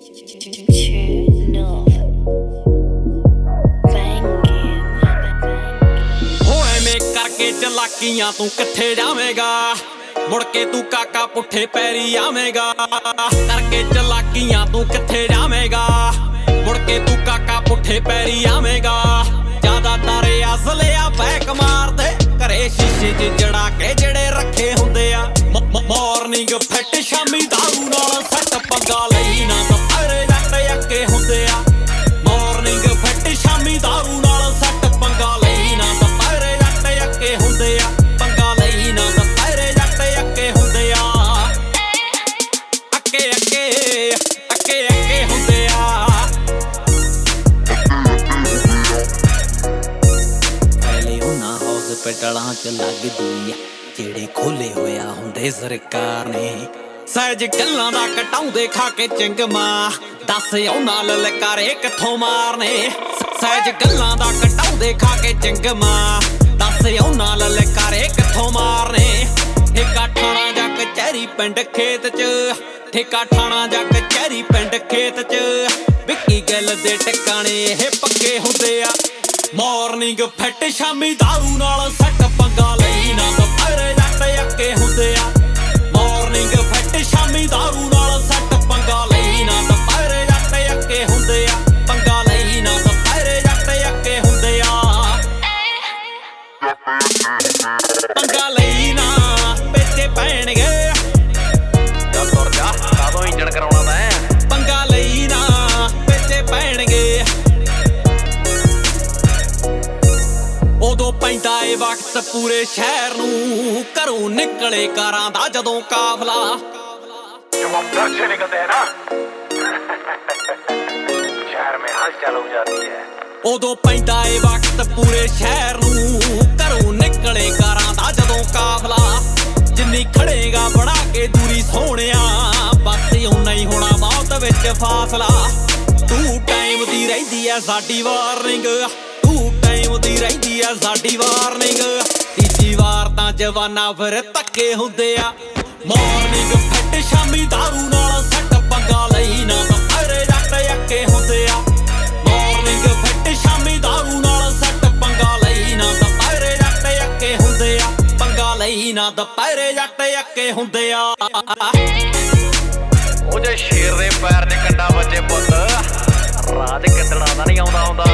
करके चलाकियां तू किथे जावेगा मुड़ के तू काका पुठे पैरी आवेगा करके चलाकियां तू किथे जावेगा मुड़ के तू काका पुठे पैरी आवेगा ज्यादा तारे असले आ बैक मार दे घरे शीशे च जड़ा के जड़े रखे हुंदे आ मॉर्निंग फिट शामी दारू नाल सट पंगा लई ना दुपहरे जट अके हुंदे आ मॉर्निंग फिट शामी दारू नाल सट पंगा लई ना दुपहरे जट अके हुंदे आ पंगा लई ना दुपहरे जट अके हुंदे आ अके अके अके अके हुंदे आ पहले उन्हां हॉस्पिटलां च लगदी ਜਿਹੜੇ ਖੋਲੇ ਹੋਇਆ ਹੁੰਦੇ ਸਰਕਾਰ ਨੇ ਸਹਿਜ ਗੱਲਾਂ ਦਾ ਕਟਾਉਂਦੇ ਖਾ ਕੇ ਚਿੰਗਮਾ ਦੱਸ ਉਹਨਾਂ ਲਲਕਾਰੇ ਕਿੱਥੋਂ ਮਾਰਨੇ ਸਹਿਜ ਗੱਲਾਂ ਦਾ ਕਟਾਉਂਦੇ ਖਾ ਕੇ ਚਿੰਗਮਾ ਦੱਸ ਉਹਨਾਂ ਲਲਕਾਰੇ ਕਿੱਥੋਂ ਮਾਰਨੇ ਠੇਕਾ ਠਾਣਾ ਜਾਂ ਕਚਹਿਰੀ ਪਿੰਡ ਖੇਤ 'ਚ ਠੇਕਾ ਠਾਣਾ ਜਾਂ ਕਚਹਿਰੀ ਪਿੰਡ ਖੇਤ 'ਚ ਵਿੱਕੀ ਗੱਲ ਦੇ ਟਿਕਾਣੇ ਇਹ ਪੱਕੇ ਹੁੰਦੇ ਆ ਮੋਰਨਿੰਗ ਫਿੱਟ ਸ਼ਾਮੀ ਦਾਰੂ ਨਾਲ ਸੱਟ ਪੰਗਾ ਲਈ ਨਾ ਦੁਪਹਿਰੇ ਜੱਟ ਅੱਕੇ ਹੁੰਦੇ ਆ ਮੋਰਨਿੰਗ ਫਿੱਟ ਸ਼ਾਮੀ ਦਾਰੂ ਨਾਲ ਸੱਟ ਪੰਗਾ ਲਈ ਨਾ ਦੁਪਹਿਰੇ ਜੱਟ ਅੱਕੇ ਹੁੰਦੇ ਆ ਪੰਗਾ ਲਈ ਨਾ ਦੁਪਹਿਰੇ ਜੱਟ ਅੱਕੇ ਹੁੰਦੇ ਆ ਪੰਗਾ ਲਈ ਨਾ ਪੇਚੇ ਪੈਣਗੇ ਜਾ ਤੁਰ ਜਾ ਕਾਦੋਂ ਇੰਜਣ ਕਰਾਉਣਾ ਮੈਂ ਪੰਗਾ ਲਈ ਨਾ ਪੇਚੇ ਪੈਣਗੇ ਉਦੋਂ ਪੈਂਦਾ ਏ ਵਕਤ ਪੂਰੇ ਸ਼ਹਿਰ ਨੂੰ ਘਰੋਂ ਨਿਕਲੇ ਕਾਰਾਂ ਦਾ ਜਦੋਂ ਕਾਫਲਾ घर से निकलते हैं ना शहर में हलचल हो जाती है ਉਦੋਂ ਪੈਂਦਾ ਏ ਵਕਤ ਪੂਰੇ ਸ਼ਹਿਰ ਨੂੰ ਘਰੋਂ ਨਿਕਲੇ ਕਾਰਾਂ ਦਾ ਜਦੋਂ ਕਾਫਲਾ ਜਿੰਨੀ ਖੜੇਗਾ ਬਣਾ ਕੇ ਦੂਰੀ ਸੋਹਣਿਆ ਬਸ ਓਨਾ ਹੀ ਹੋਣਾ ਮੌਤ ਵਿੱਚ ਫਾਸਲਾ ਤੂੰ ਟਾਈਮ ਦੀ ਰਹਿੰਦੀ ਐ ਸਾਡੀ ਵਾਰਨਿੰਗ ਟਾਈਮ ਦੀ ਰਹਿੰਦੀ ਆ ਸਾਡੀ ਵਾਰਨਿੰਗ ਤੀਜੀ ਵਾਰ ਤਾਂ ਜਵਾਨਾ ਫਿਰ ਧੱਕੇ ਹੁੰਦੇ ਆ ਮੋਰਨਿੰਗ ਫਿੱਟ ਸ਼ਾਮੀ ਦਾਰੂ ਨਾਲ ਸੱਟ ਪੰਗਾ ਲਈ ਨਾ ਦੁਪਹਿਰੇ ਜੱਟ ਅੱਕੇ ਹੁੰਦੇ ਆ ਮੋਰਨਿੰਗ ਫਿੱਟ ਸ਼ਾਮੀ ਦਾਰੂ ਨਾਲ ਸੱਟ ਪੰਗਾ ਲਈ ਨਾ ਦੁਪਹਿਰੇ ਜੱਟ ਅੱਕੇ ਹੁੰਦੇ ਆ ਪੰਗਾ ਲਈ ਨਾ ਦੁਪਹਿਰੇ ਜੱਟ ਅੱਕੇ ਹੁੰਦੇ ਆ ਉਹ ਜੇ ਸ਼ੇਰ ਦੇ ਪੈਰ 'ਚ ਕੰਡਾ ਵੱਜੇ ਪੁੱਤ ਰਾਜ ਕਿੱਦਣਾ ਦਾ ਨਹੀਂ ਆਉਂਦਾ ਹੁੰਦਾ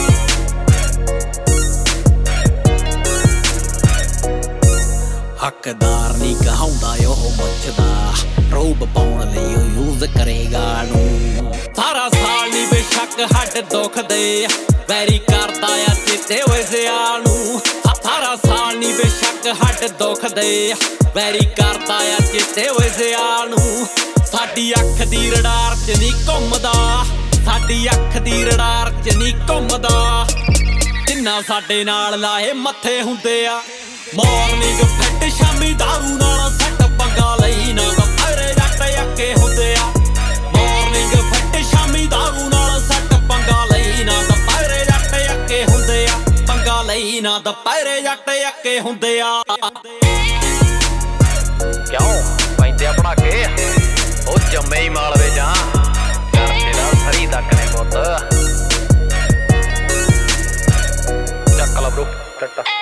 ਹੱਕਦਾਰ ਨਹੀਂ ਕਹਾਉਂਦਾ ਉਹ ਮੱਛਦਾ ਰੋਬ ਪਾਉਣ ਲਈ ਉਹ ਯੂਜ਼ ਕਰੇਗਾ ਨੂੰ ਸਾਰਾ ਸਾਲ ਨਹੀਂ ਬੇਸ਼ੱਕ ਹੱਡ ਦੁਖਦੇ ਵੈਰੀ ਕਰਦਾ ਆ ਚਿੱਤੇ ਹੋਏ ਸਿਆਲ ਨੂੰ ਸਾਰਾ ਸਾਲ ਨਹੀਂ ਬੇਸ਼ੱਕ ਹੱਡ ਦੁਖਦੇ ਵੈਰੀ ਕਰਦਾ ਆ ਚਿੱਤੇ ਹੋਏ ਸਿਆਲ ਨੂੰ ਸਾਡੀ ਅੱਖ ਦੀ ਰਡਾਰ 'ਚ ਨਹੀਂ ਘੁੰਮਦਾ ਸਾਡੀ ਅੱਖ ਦੀ ਰਡਾਰ 'ਚ ਨਹੀਂ ਘੁੰਮਦਾ ਜਿੰਨਾ ਸਾਡੇ ਨਾਲ ਲਾਏ ਮੱਥੇ ਹੁੰਦੇ ਆ ਮੋਰਨਿੰਗ ਫਿੱਟ ਸ਼ਾਮੀ ਦਾਰੂ ਨਾਲ ਸੱਟ ਪੰਗਾ ਲਈ ਨਾ ਦੁਪਹਿਰੇ ਜੱਟ ਅੱਕੇ ਹੁੰਦੇ ਆ ਮੋਰਨਿੰਗ ਫਿੱਟ ਸ਼ਾਮੀ ਦਾਰੂ ਨਾਲ ਸੱਟ ਪੰਗਾ ਲਈ ਨਾ ਦੁਪਹਿਰੇ ਜੱਟ ਅੱਕੇ ਹੁੰਦੇ ਆ ਪੰਗਾ ਲਈ ਨਾ ਦੁਪਹਿਰੇ ਜੱਟ ਅੱਕੇ ਹੁੰਦੇ ਆ ਕਿਉਂ ਪੈਂਦੇ ਬਣਾ ਕੇ ਉਹ ਜੰਮੇ ਹੀ ਮਾਲਵੇ ਜਾਂ ਕਰਤੇ ਦਾ ਸਰੀ ਤੱਕ ਨੇ ਪੁੱਤ ਚੱਕ ਲਾ ਬ్రో ਟੱਟਾ